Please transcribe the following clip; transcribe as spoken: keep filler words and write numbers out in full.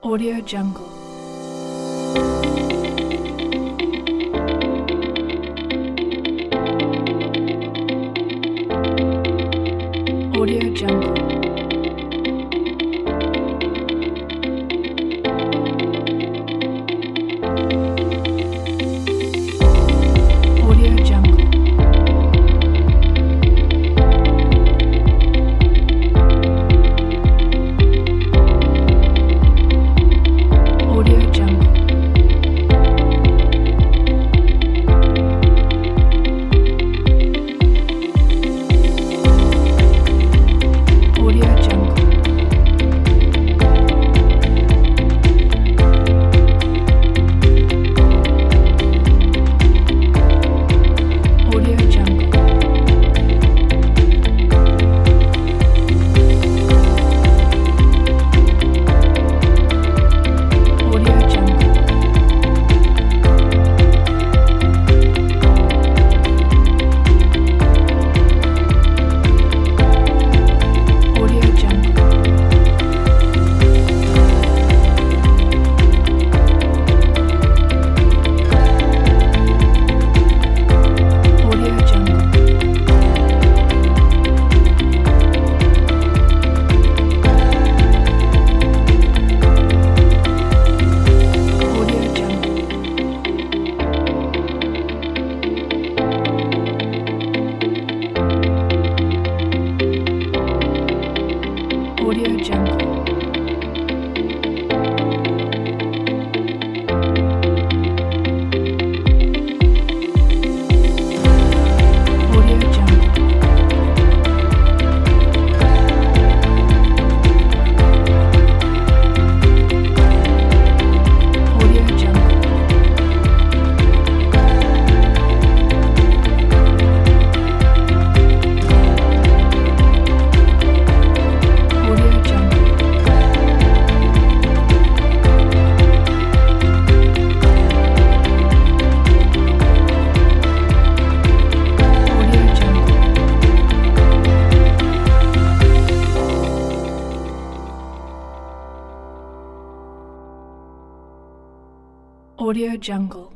Audio Jungle. Audio Jungle. Audio Jungle. Audio Jungle. Audio Jungle. Audio Jungle. Audio Jungle. Audio Jungle. Audio Jungle. Audio Jungle. Audio Jungle. Audio Jungle. Audio Jungle. Audio Jungle. Audio Jungle. Audio Jungle.